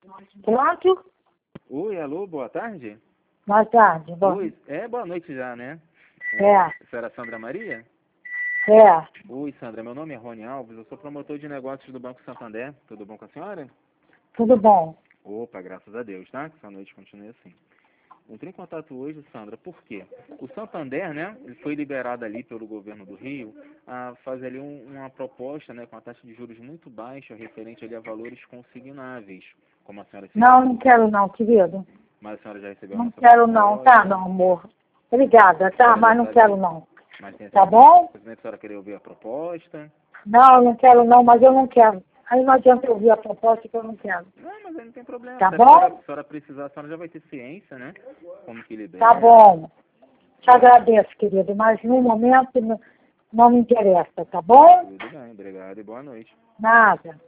Pronto? Oi, alô, boa tarde? Boa tarde. Oi, boa noite já, né? É. A senhora Sandra Maria? É. Oi, Sandra, meu nome é Rony Alves, eu sou promotor de negócios do Banco Santander. Tudo bom com a senhora? Tudo bom. Opa, graças a Deus, tá? Que essa noite continue assim. Entrei em contato hoje, Sandra, por quê? O Santander, né, ele foi liberado ali pelo governo do Rio a fazer ali uma proposta, né, com a taxa de juros muito baixa, referente ali a valores consignáveis, como a senhora se... Não quero não, querido. Mas a senhora já recebeu a Não nossa quero não, proposta? tá, meu amor? Obrigada, tá? Mas não quero não. Mas tem Tá bom? a senhora querer ouvir a proposta? Não quero não, mas eu não quero. Aí não adianta eu ouvir a proposta que eu não quero. Não, mas aí não tem problema. Tá Se bom? a senhora precisar, a senhora já vai ter ciência, né? Como que libera. Tá bom. Te agradeço, querido, mas no momento não me interessa, tá bom? Tudo bem, obrigado e boa noite. Nada.